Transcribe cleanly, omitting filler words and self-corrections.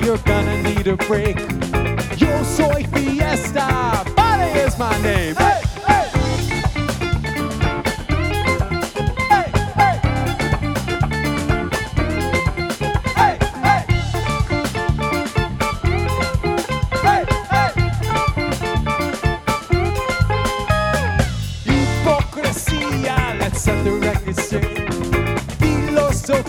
you're gonna need a break. Yo soy fiesta, Body is my name. Hey, hey. Hey, hey. Hey, hey. Hey, hey. Hypocrisía, let's set the record